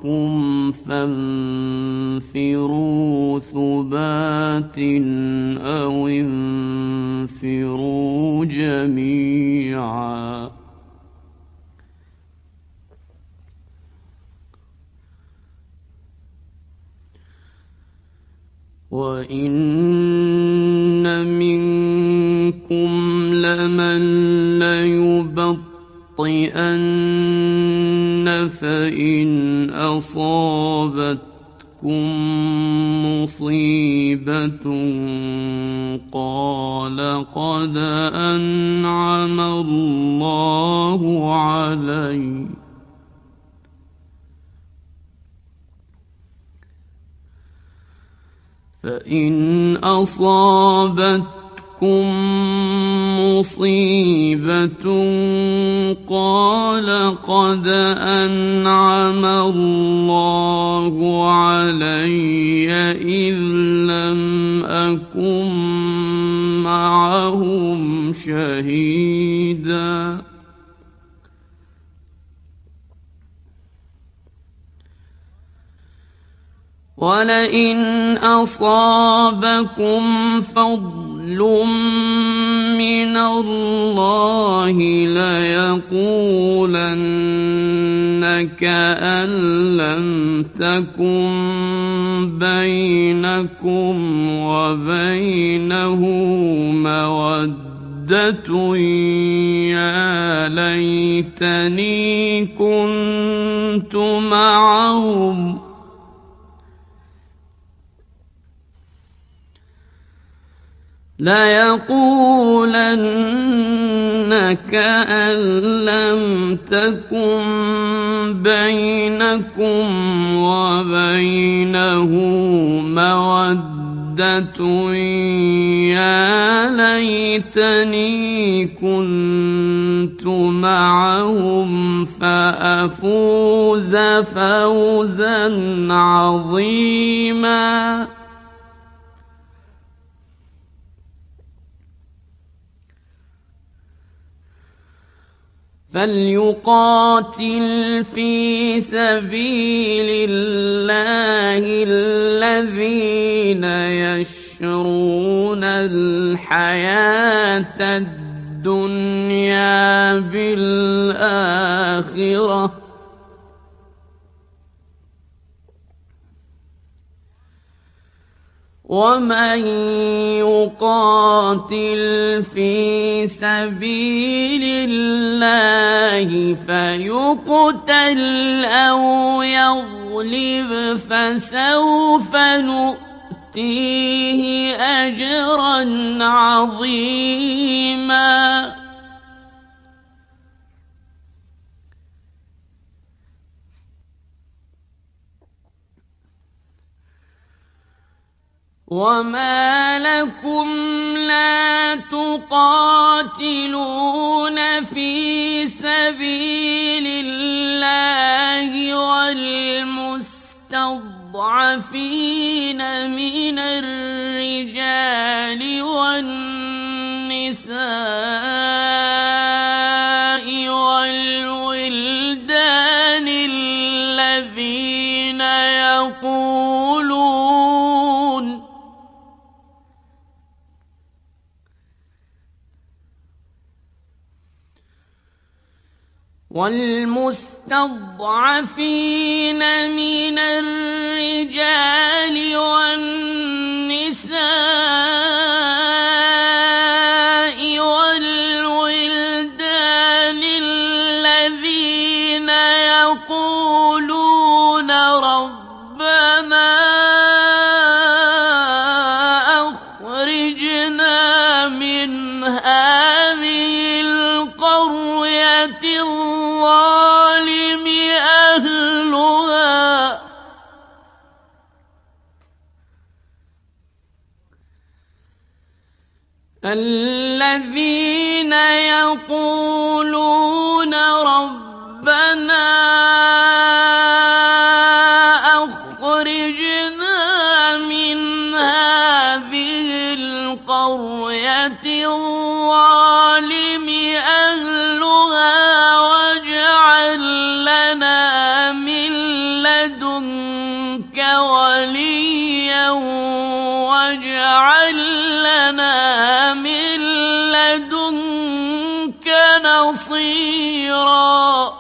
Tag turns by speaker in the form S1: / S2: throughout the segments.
S1: أمركم فانفروا ثبات أو انفروا جميعا. وإن منكم لمن ليبطئن فإن أصابتكم مصيبة قال قد أنعم الله علي، فإن أصابتكم مصيبة قال قد أنعم الله علي إذ لم أكن معهم شهيدا. ولئن أصابكم فضل من الله ليقولن كأن لم تكن بينكم وبينه مودة يا ليتني كنت معهم، ليقولن كأن لم تكن بينكم وبينه مودة يا ليتني كنت معهم فأفوز فوزا عظيما. فليقاتل في سبيل الله الذين يشرون الحياة الدنيا بالآخرة، ومن يقاتل في سبيل الله فيقتل أو يغلب فسوف نؤتيه أجرا عظيما. وما لكم لا تقاتلون في سبيل الله والمستضعفين من الرجال والنساء والولدان الذين والمستضعفين من الرجال والنساء والولدان الذين يقولون ربنا أخرجنا من هذه القرية الظالم أهلها الذين يقولون ربنا أخرجنا من هذه القرية الظالم أهلها واجعل لنا من لدنك وليا واجعل لنا من لدنك نصيرا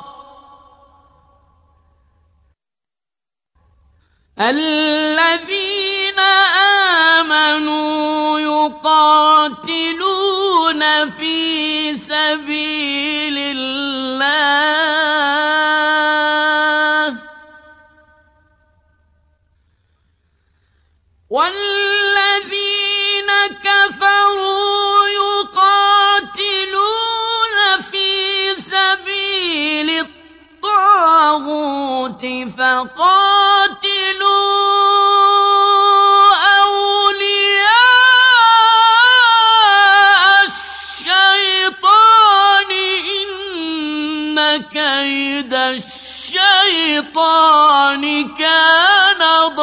S1: الذين آمنوا يقاتلون في سبيل الله والذين كفروا يقاتلون في سبيل الطاغوت فقاتلوا أولياء الشيطان إن كيد الشيطان كان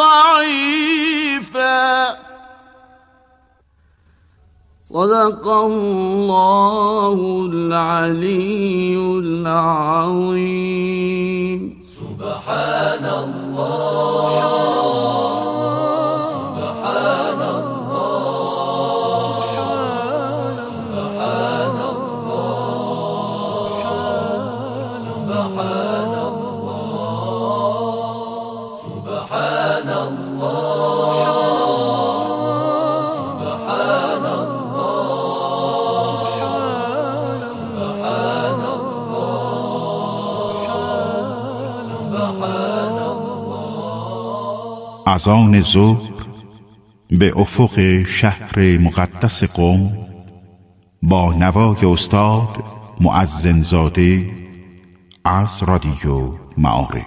S1: ضعيفا صدق الله العلي العظيم.
S2: سبحان الله سبحان الله سبحان الله سبحان الله سبحان الله
S3: اذان ظهر به افق شهر مقدس قم با نوای استاد مؤذن زاده از رادیو معارف.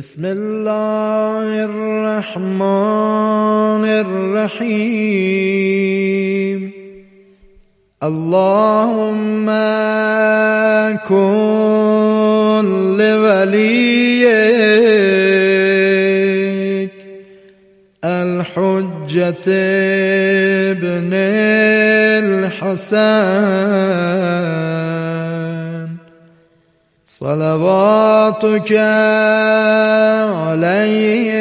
S4: بسم الله الرحمن الرحيم اللهم كن لوليك الحجة ابن الحسن صلواتك عليه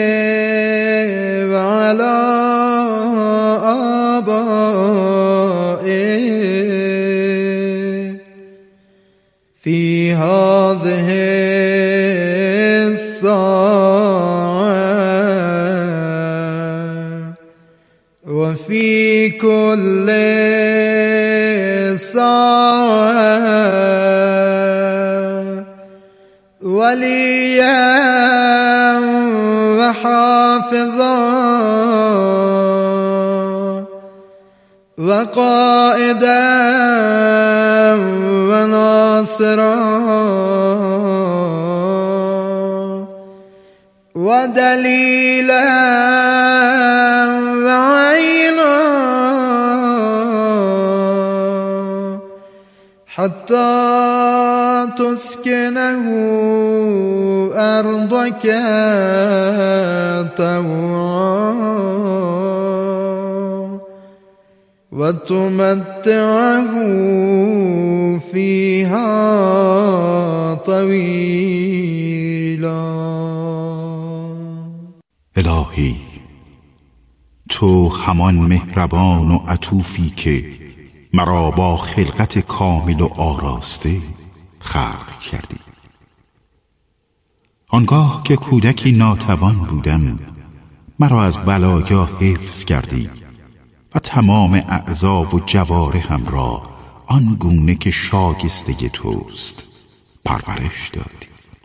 S4: وعلى آبائه في هذه الساعة وفي كل ساعة وليا وحافظا وقائدا وناصرا ودليلا وعينا حتى تسكنه أرضك طوعا وتمتعه فيها طويلا.
S3: الهی تو همان مهربان و عطوفی که مرا با خلقت کامل و آراسته خلق کردی. آنگاه که کودکی ناتوان بودم مرا از بلایا حفظ کردی و تمام اعضا و جوارحم را آن گونه که شایسته توست پرورش دادی.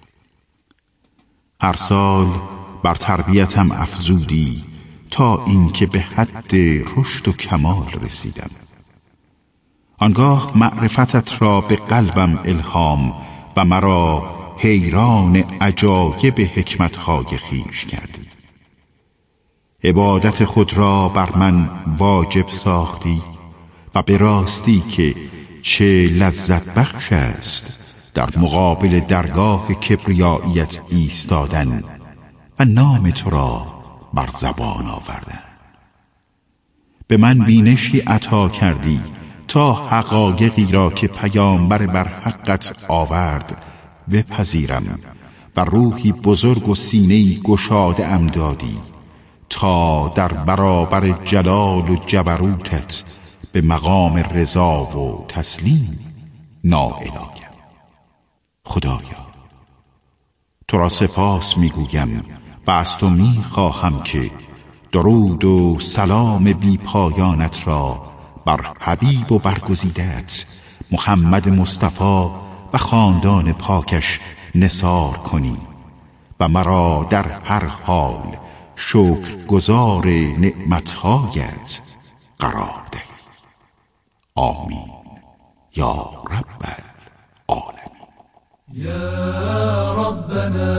S3: هر سال بر تربیتم افزودی تا اینکه به حد رشد و کمال رسیدم. آنگاه معرفتت را به قلبم الهام و مرا حیران عجایب حکمتهای خویش کردی. عبادت خود را بر من واجب ساختی و به راستی که چه لذت بخش است در مقابل درگاه کبریاییت ایستادن و نام تو را بر زبان آوردن. به من بینشی عطا کردی تا حقایقی را که پیامبر بر حقت آورد بپذیرم و روحی بزرگ و سینه‌ای گشاده ام دادی تا در برابر جلال و جبروتت به مقام رضا و تسلیم نائل آیم. خدایا تو را سپاس میگویم و از تو میخواهم که درود و سلام بی پایانت را بر حبیب و برگزیدت محمد مصطفی و خاندان پاکش نثار کنی و مرا در هر حال شکرگزار نعمتهایت قرار دهی. آمین یا رب العالمین.
S2: یا ربنا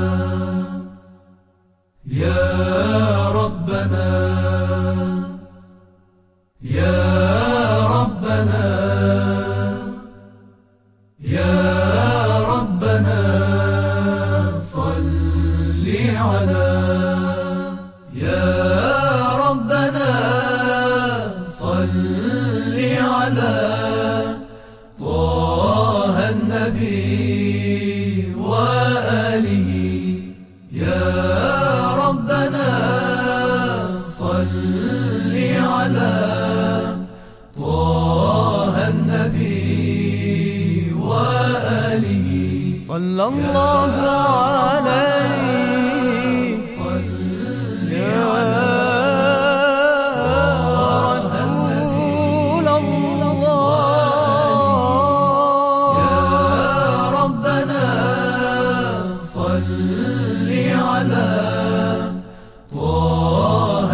S2: یا ربنا یا ربنا یا ربنا صل على یا ربنا صل على طه النبي وآله يا ربنا صل على طه النبي وآله صلى الله عليه صل على رسول الله يا ربنا صل على طه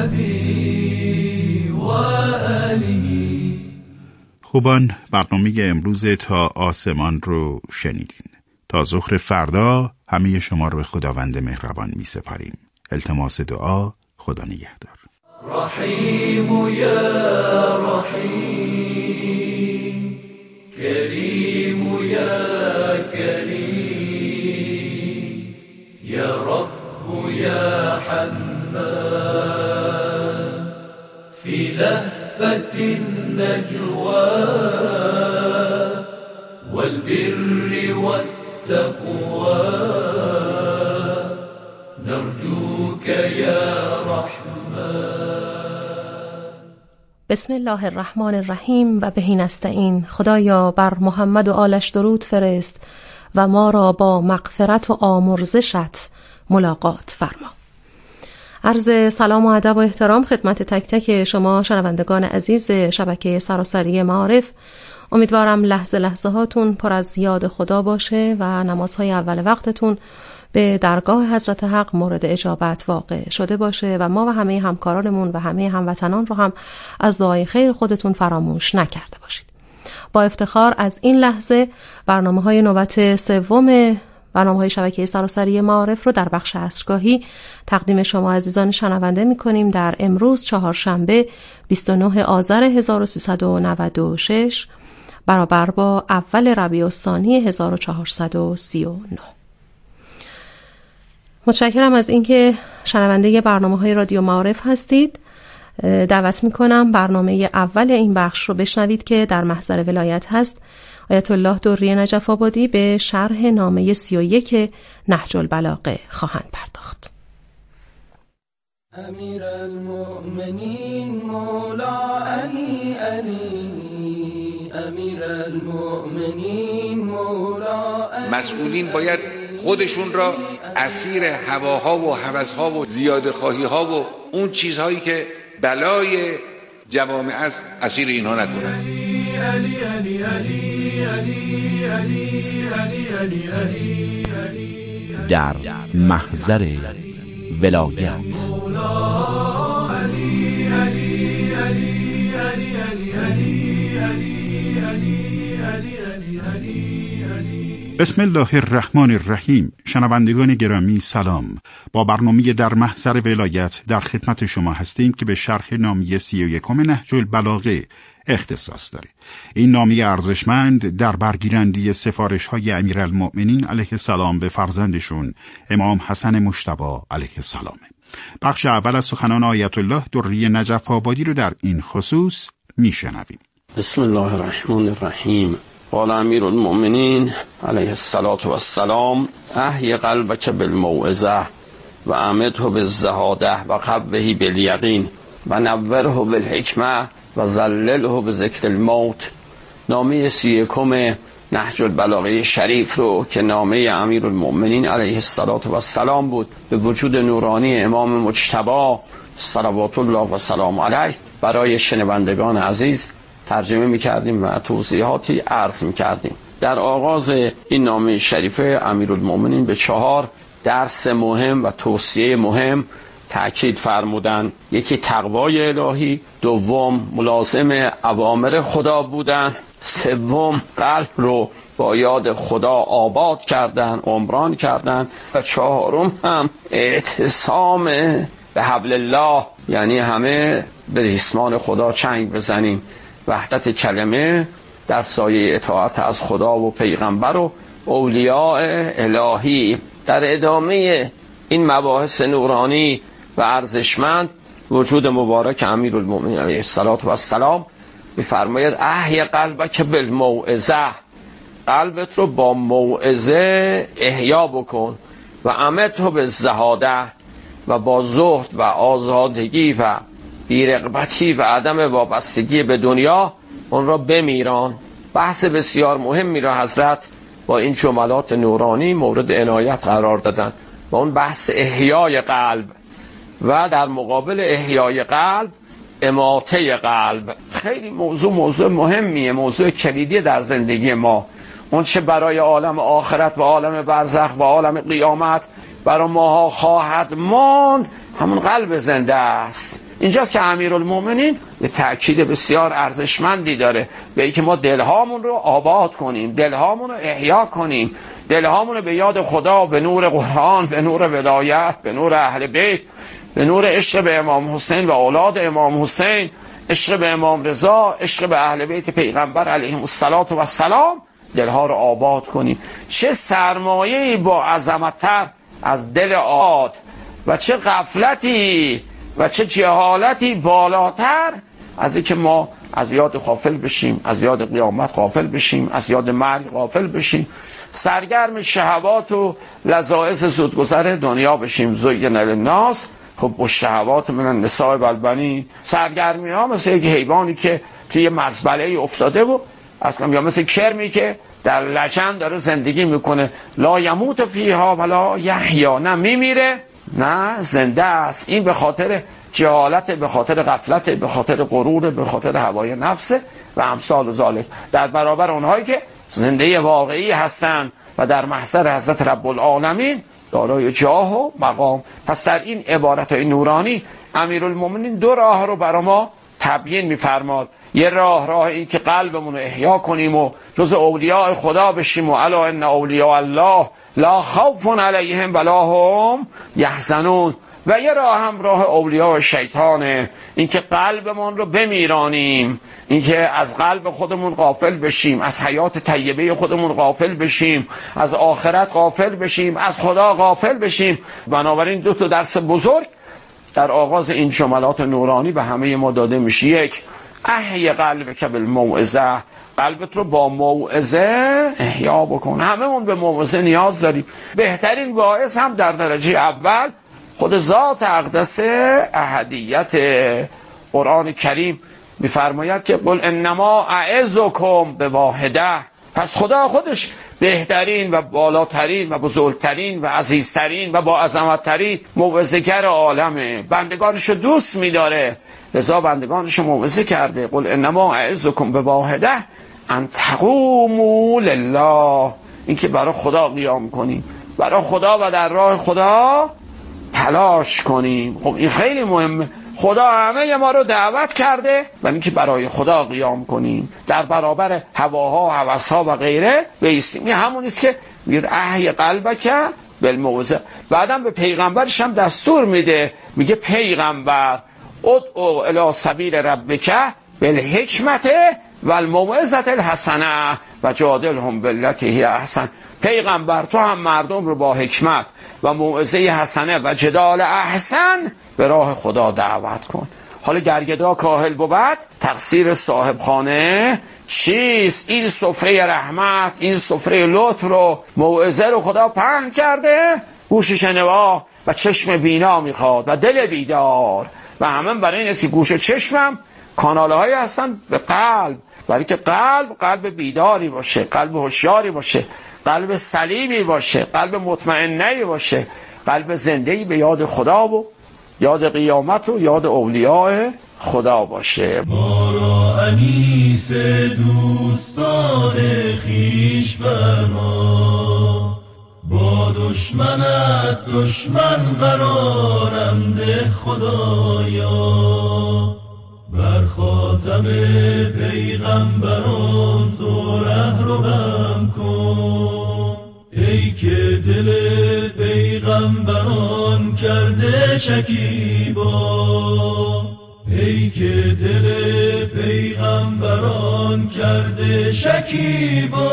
S2: النبي وآله.
S3: خوبان، برنامه امروز تا آسمان رو شنیدین. تا ظهر فردا همه شما رو به خداوند مهربان می سپاریم. التماس دعا. خدا نگهدار.
S2: رحیم یا رحیم، کریم یا کریم، یا رب یا حنان، فی لهفة النجوى والبر والتقوى، نرجوك یا رحمن.
S5: بسم الله الرحمن الرحیم و بهی نستعین. خدایا بر محمد و آلش درود فرست و ما را با مغفرت و آمرزشت ملاقات فرما. عرض سلام و ادب و احترام خدمت تک تک شما شنوندگان عزیز شبکه سراسری معارف. امیدوارم لحظه لحظه هاتون پر از یاد خدا باشه و نمازهای اول وقتتون به درگاه حضرت حق مورد اجابت واقع شده باشه و ما و همه همکارانمون و همه هموطنان رو هم از دعای خیر خودتون فراموش نکرده باشید. با افتخار از این لحظه برنامه‌های نوبت سوم برنامه‌های شبکه سراسری معارف رو در بخش عصرگاهی تقدیم شما عزیزان شنونده می‌کنیم در امروز چهارشنبه 29 آذر 1396 برابر با اول ربیع الثانی 1439. متشکرم از اینکه شنونده برنامه‌های رادیو معارف هستید. دعوت می‌کنم برنامه اول این بخش رو بشنوید که در محضر ولایت هست. آیت الله دری نجف آبادی به شرح نامه 31 نهج البلاغه خواهند پرداخت.
S2: امیر المؤمنین مولا علی علی، امیر المؤمنین مولا علی.
S6: مسئولین باید خودشون را اسیر هواها و هوسها و زیاده خواهی ها و اون چیزهایی که بلای جوامع است اسیر اینها نکنند.
S7: در محضر ولایت
S3: بسم الله الرحمن الرحیم. شنوندگان گرامی سلام. با برنامه در محضر ولایت در خدمت شما هستیم که به شرح نامه 31 نهج البلاغه اختصاص داره. این نامه ارزشمند در برگیرنده سفارش‌های امیرالمؤمنین علیه السلام به فرزندشون امام حسن مجتبی علیه السلام. بخش اول از سخنان آیت الله دری نجف آبادی رو در این خصوص میشنویم.
S8: بسم الله الرحمن الرحیم. قال امیر المؤمنین علیه السلام احی قلبک بالموعظه و امده بالزهاده و قوه بالیقین و نوره بالحکمه و ذلله بذکر الموت. نامه 31 نهج البلاغه شریف رو که نامه امیر المؤمنین علیه السلام بود به وجود نورانی امام مجتبی صلوات الله و سلام علیه برای شنوندگان عزیز ترجمه می‌کردیم و توضیحاتی عرض می‌کردیم. در آغاز این نامه شریفه امیرالمؤمنین به 4 درس مهم و توصیه مهم تأکید فرمودند. یکی تقوای الهی، دوم ملازم اوامر خدا بودن، سوم قلب رو با یاد خدا آباد کردن، عمران کردن و چهارم هم اعتصام به حبل الله، یعنی همه به ریسمان خدا چنگ بزنیم. وحدت کلمه در سایه اطاعت از خدا و پیغمبر و اولیاء الهی. در ادامه این مباحث نورانی و ارزشمند وجود مبارک امیرالمؤمنین علیه السلام می‌فرماید احی قلبک بالموعظه، قلبت رو با موعظه احیا بکن و امته بالزهاده و با زهد و آزادگی و بی‌رغبتی و عدم وابستگی به دنیا اون را بمیران. بحث بسیار مهمی را حضرت با این جملات نورانی مورد عنایت قرار دادن و اون بحث احیای قلب و در مقابل احیای قلب اماته قلب. خیلی موضوع مهمیه، موضوع کلیدی در زندگی ما. اون چه برای عالم آخرت و عالم برزخ و عالم قیامت برای ماها خواهد ماند همون قلب زنده است. اینجاست که امیرالمؤمنین به تأکید بسیار ارزشمندی داره به اینکه ما دلهامون رو آباد کنیم، دلهامون رو احیا کنیم، دلهامون رو به یاد خدا، به نور قرآن، به نور ولایت، به نور اهل بیت، به نور عشق به امام حسین و اولاد امام حسین، عشق به امام رضا، عشق به اهل بیت پیغمبر علیهم السلام، دلها رو آباد کنیم. چه سرمایه‌ای با عظمت‌تر از دل آباد و چه غفلتی و چه جهالتی بالاتر از اینکه ما از یاد غافل بشیم، از یاد قیامت غافل بشیم، از یاد مرگ غافل بشیم، سرگرم شهوات و لذائذ زودگذر دنیا بشیم. زین للناس حب الشهوات من النساء والبنین. سرگرمی ها مثل یک حیوانی که توی مزبله افتاده و اصلا، یا مثل کرمی که در لجن داره زندگی میکنه، لا یموت فیها ولا یحیا، نه میمیره نه زنده است. این به خاطر جهالت، به خاطر غفلت، به خاطر غرور، به خاطر هوای نفس و امثال ذالک، در برابر اونهایی که زنده واقعی هستند و در محضر حضرت رب العالمین دارای جاه و مقام. پس در این عبارت‌های نورانی امیرالمومنین دو راه رو برای ما تبیین می‌فرماد. یه راه این که قلبمون رو احیا کنیم و جز اولیاء خدا بشیم و الا ان اولیاء الله لا خوف علیهم ولا هم یحزنون. و یه راه هم راه اولیاء شیطانه، این که قلبمون رو بمیرانیم، این که از قلب خودمون غافل بشیم، از حیات طیبه خودمون غافل بشیم، از آخرت غافل بشیم، از خدا غافل بشیم. بنابراین دو تا درس بزرگ در آغاز این جملات نورانی به همه ما داده میشه. یک، احی قلبک بالموعظه، قلبت رو با موعظه احیا بکن. هممون به موعظه نیاز داریم. بهترین واعظ هم در درجه اول خود ذات اقدس احدیت. قرآن کریم میفرماید که قل انما اعظکم بواحده. پس خدا خودش بهترین و بالاترین و بزرگترین و عزیزترین و با عظمتترین موعظه‌گر عالمه. بندگانش رو دوست می‌داره، لذا بندگانش رو موعظه کرده. قل انما اعظکم بواحده ان تقوموا لله، این که برای خدا قیام کنیم، برای خدا و در راه خدا تلاش کنیم. خب این خیلی مهمه. خدا همه ما رو دعوت کرده و اینکه برای خدا قیام کنیم، در برابر هواها، هوسها و غیره بایستیم. این همونیست که میگه احی قلبک بالموعظه. بعدم به پیغمبرش هم دستور میده، میگه پیغمبر ادعو الی سبیل ربک بالحکمت والموعظه الحسنه و جادلهم بالتی هی احسن. پیغمبر تو هم مردم رو با حکمت و موعظه حسنه و جدال احسن به راه خدا دعوت کن. حالا گرگدا کاهل بود، تقصیر صاحب خانه چیست؟ این سفره رحمت، این سفره لطف رو، موعظه رو خدا پهن کرده، گوش شنوا و چشم بینا میخواد و دل بیدار. و همه برای این که گوش و چشمم کاناله هایی هستن به قلب، برای که قلب بیداری باشه، قلب هوشیاری باشه، قلب سلیمی باشه، قلب مطمئنی باشه، قلب زندهی به یاد خدا و یاد قیامت و یاد اولیاء خدا باشه.
S9: ما را انیس دوستان خویش فرما، با دشمنت دشمن قرارم ده خدایا. بر خاتم پیغمبران تو ره رو غم کن، ای که دل پیغمبران کرده شکیبا، ای که دل پیغمبران کرده شکیبا.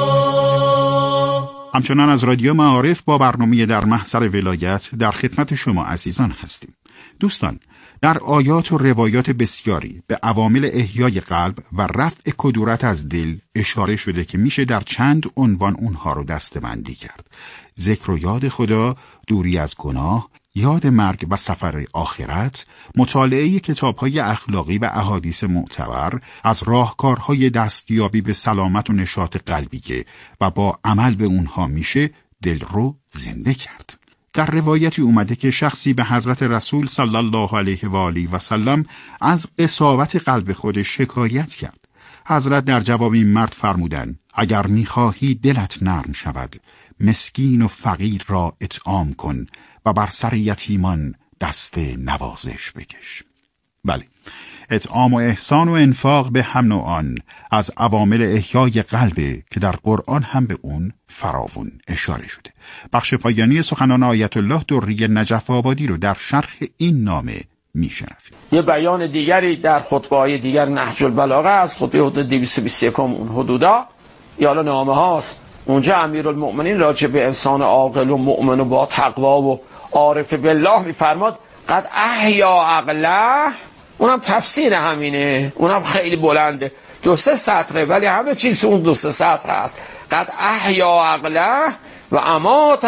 S3: همچنان از رادیو معارف با برنامه در محضر ولایت در خدمت شما عزیزان هستیم. دوستان، در آیات و روایات بسیاری به عوامل احیای قلب و رفع کدورت از دل اشاره شده که میشه در چند عنوان اونها رو دسته‌بندی کرد: ذکر و یاد خدا، دوری از گناه، یاد مرگ و سفر آخرت، مطالعه کتاب‌های اخلاقی و احادیث معتبر، از راهکارهای دستیابی به سلامت و نشاط قلبی که و با عمل به اونها میشه دل رو زنده کرد. در روایتی اومده که شخصی به حضرت رسول صلی الله علیه و آله و سلم از قساوت قلب خودش شکایت کرد. حضرت در جواب این مرد فرمودند: اگر می‌خواهی دلت نرم شود، مسکین و فقیر را اطعام کن و بر سر یتیمان دست نوازش بکش. بله، اطعام و احسان و انفاق به هم نوعان از عوامل احیای قلبه که در قرآن هم به اون فراوون اشاره شده. بخش پایانی سخنان آیت الله دری نجف آبادی رو در شرح این نامه میشنویم.
S8: یه بیان دیگری در خطبه‌های دیگر نهج البلاغه از خطبه حدود 221 اون حدودا یا نامه هاست. اونجا امیرالمؤمنین راجع به انسان عاقل و مؤمن و با تقوا و عارف بالله میفرماد قد احیا عقله. اونم تفسیر همینه، اونم خیلی بلنده، 2-3 سطره، ولی همه چیز اون 2-3 سطر هست. قد احیا عقله و امات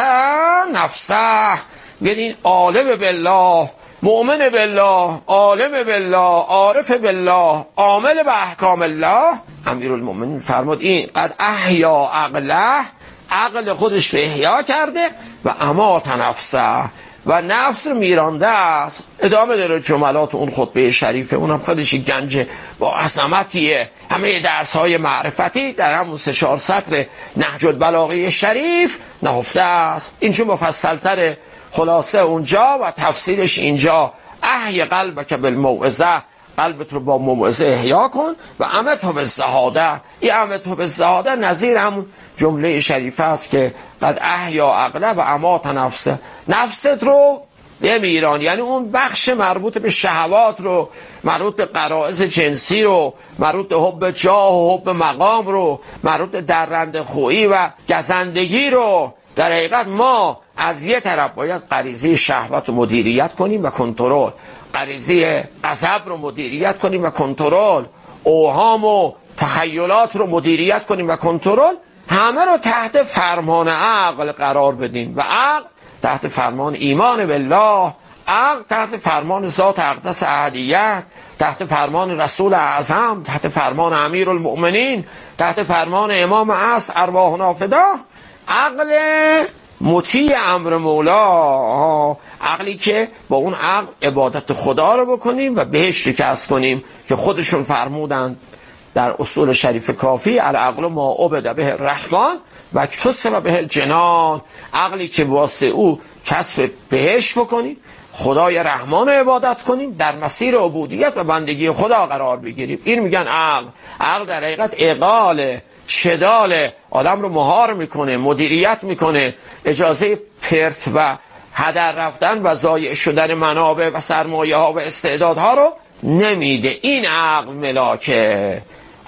S8: نفسه. ببین عالم بالله، مؤمن بالله، عالم بالله، عارف بالله، عامل به احکام الله. امیرالمؤمنین فرمود این قد احیا عقله، عقل خودش رو احیا کرده و امات نفسه و نفس رو میرانده است. ادامه داره جملات اون خطبه شریفه، اونم خودش گنج با عظمتیه. همه درس های معرفتی در همون 3-4 سطر نهج البلاغه شریف نهفته است. اینجا مفصلتر خلاصه اونجا و تفسیرش اینجا. احی قلبک بالموعظه، قلبت رو با موعظه احیا کن و امته بالزهاده. این امته بالزهاده نظیر همون جمله شریفه است که قد احیا عقله و امات نفسه. نفست رو بمیران، یعنی اون بخش مربوط به شهوات رو، مربوط به غرایز جنسی رو، مربوط به حب جاه و حب مقام رو، مربوط به درنده خویی و گزندگی رو. در حقیقت ما از یه طرف باید غریزه شهوت رو مدیریت کنیم و کنترل، غریزه غضب رو مدیریت کنیم و کنترل، اوهام و تخیلات رو مدیریت کنیم و کنترل. همه رو تحت فرمان عقل قرار بدیم و عقل تحت فرمان ایمان بالله، عقل تحت فرمان ذات اقدس احدیت، تحت فرمان رسول اعظم، تحت فرمان امیرالمؤمنین، تحت فرمان امام عصر ارواحنا فدا. عقل مطیع امر مولا، عقلی که با اون عقل عبادت خدا رو بکنیم و بهش شکست کنیم که خودشون فرمودند در اصول شریف کافی العقل ما عبد به الرحمن و کسب به الجنان. عقلی که واسه او کسب بهش بکنیم، خدای رحمان رو عبادت کنیم، در مسیر عبودیت و بندگی خدا قرار بگیریم. این میگن عقل. عقل در حقیقت اقاله، چداله، آدم رو مهار میکنه، مدیریت میکنه، اجازه پرت و هدر رفتن و ضایع شدن منابع و سرمایه ها و استعدادها رو نمیده. این عقل ملاکه،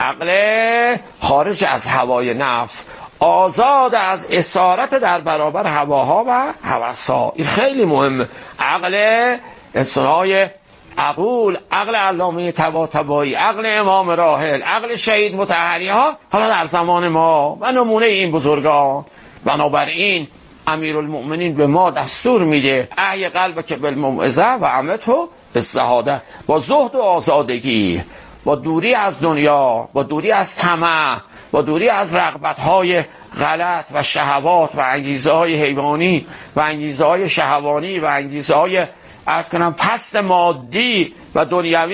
S8: عقل خارج از هوای نفس، آزاد از اسارت در برابر هواها و هوسها. این خیلی مهمه. عقل انسانهای عقول، عقل علامه طباطبایی، عقل امام راحل، عقل شهید مطهری ها حالا در زمان ما و نمونه این بزرگان. بنابراین امیرالمؤمنین به ما دستور میده احی قلبک بالموعظه و امته بالزهاده، با زهد و آزادگی، با دوری از دنیا، با دوری از طمع، با دوری از رغبت‌های غلط و شهوات و انگیزه‌های حیوانی و انگیزه‌های شهوانی و انگیزه‌های پست مادی و دنیوی